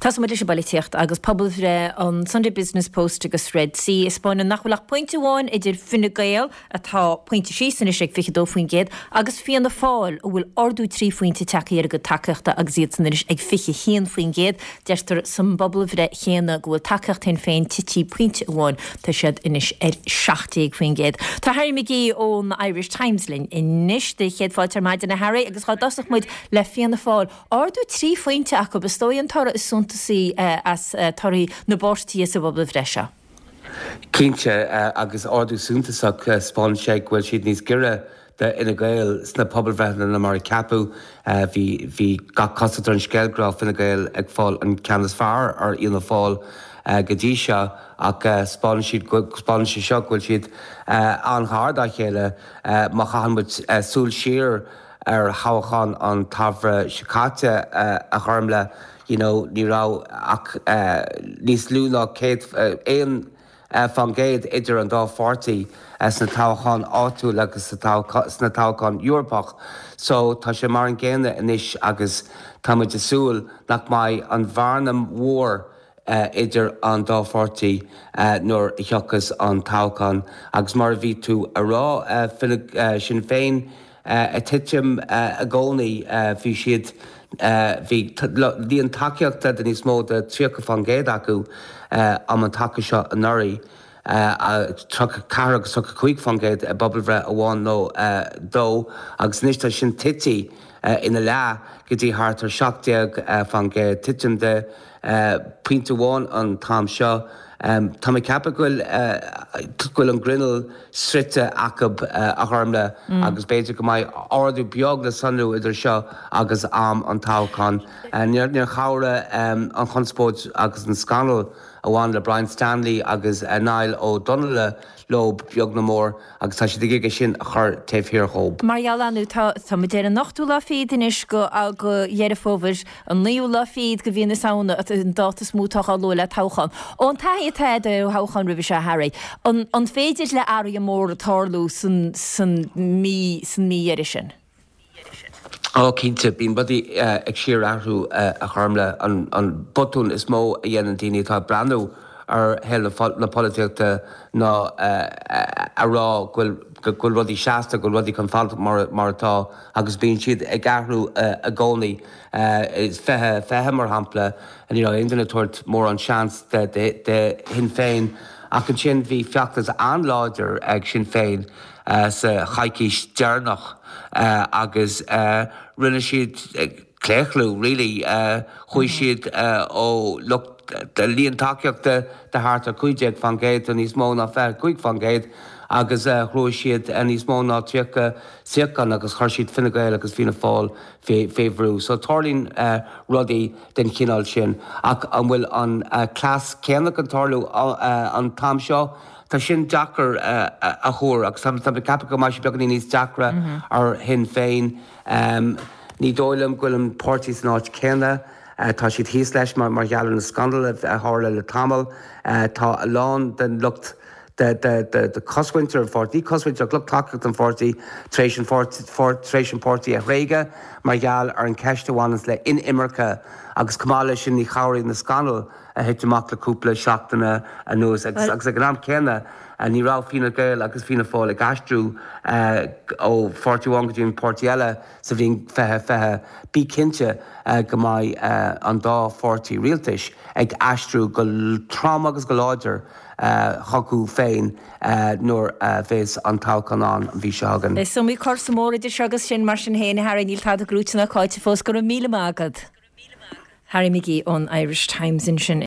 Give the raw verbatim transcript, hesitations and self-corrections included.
Tás mu is bailíocht agus pobl bhre an Sunday Business Post agus Red Sea is spáin nachhfuilach pointe bháin idir Fine Gael atá pointe sísan is ag fiche dó faoin géad agus fion na fáil ó bhfuil ordú trí faointe teacha ar go takeachta agus iad is ag fiche chéan faoin géad deirtar san pobl bhre chéanna go bhfuil takeacht hen féin tití pointe bháin tá siad inis ar seachtaigh faoin géad. Tá Harry McGee ón Irish Times linn inis de chéad fáiltar maidin na Harry agus chá dasach muid le fion na fáil ordú trí faointe acu bestóí an tora is sunta sí uh, as uh, torí na bortí sa bobl bhreise. Cínte uh, agus ordú súntasach uh, spáin sé bhfuil siad níos gire de ina Gael sna pobl bhreithna na mar capú hí hí ga costar an scéalgraf ina Gael ag fáil an ceannas fearr ar íonna fáil go dtí seo ach spáin siad spáin si seo bhfuil siad an ghard a chéile má chahanmuid súil siar ar háchan an tabhra sicáte a chormle. You know, ní rá ach uh, níos lúna céad éon uh, fan géad idir an dá forty uh, sna táchán áú agus sna táchán Europach. So tá sé mar an ggéine inis agus táid de súil nach mai an bharnam mhór uh, idir an dá forty uh, nuair theachas an táchán agus mar bhí tú a rá uh, finnig, uh, sin féin uh, a titim uh, a gcónaí uh, bhí siad Bhí dí an takeíochta den níos mó de tríocha fan géad acu am an take seo an nuirí tro cara agus tucha chuig fan géad a bobbal bhre a bháin nó dó agus níos tá sin tití ina le go dtí thart ar seachtaíag fan géad titim de puinte bháin an tám seo. Um, tá mé cappa ghfuil ghfuil an grinnel srite acab uh, a harmle mm. agus beidir go mai ordú beag le sanú idir seo agus am an táchán. Uh, Níor níor chabhra um, an chunspóid agus an scanal a bháin le Brian Stanley agus uh, Niall ó Donala lob beag na mór agus tá si de giga sin a chur taobh hir chomh. Marial anú tá mu déir an nachtú le fiad inis go a go dhéidir fóbhar an níú le fiad go bhíonna saona an dáta smútach á lo le táchan. Ón taí Ted ó háchan rih se Harry. An féidir le airí mór a tálú san mí san míhéiri sin. Á cínte bín budí ag siar ahrú a charmle an botún is mó a dhéanaan daoine tá brandú ar heile na políteachta ná a rá ghfuil rudí seasta go rudí chun fáilte mar atá agus bíonn siad ag ahrú a gcónaí is fethe fethe mar hampla an aonan tuairt mór an seans de hin féin ach an sin bhí feachtas an láidir ag sin féin sa chaicís dearnach agus rinne siad cléchlú rilí chuir siad ó lucht de líon takeíochta de háart a chuideag fan géad a níos mó ná fear chuig fan géad agus chlóir siad a níos mó ná tríocha siacán agus chuir siad Fine Gael agus Fianna Fáil féhrú. So tálín rudaí den chinál sin ach an bhfuil an clás céanna an tálú an tám seo tá sin deachar a chóir agus tá cappa go mai si beag níos deachra ar hin féin. Ní dóilem ghfuil an pórtaí san áit céanna. Uh, tá siad híos leis mar mar gealan na scandal a hála le tamil uh, tá a lán den lucht de de de de coshaintear fortí coshaintear lucht takeíocht an fortí tréis an tréis an pórtaí a réige mar geal ar an ceiste bhhanas le in Imirce agus cumála sin ní chabhraí na scandal a héiteach le cúpla seachtainna a nuas agus agus a gram céanna a ní rá Fine Gael agus Fianna Fáil ag aistriú ó forty-one go dtíon pórtaí eile sa bhíon fethe fethe bí cinnte go mai an dá forty rialtais ag aistriú go trám agus go láidir choú féin nuair bhés an tácanán an bhí se hagan. Is sumí cósa mór idir segus sin mar sin héna Harry níl tá a grúteanna cáite fós gur mí agad. Harry McGee ón Irish Times in sin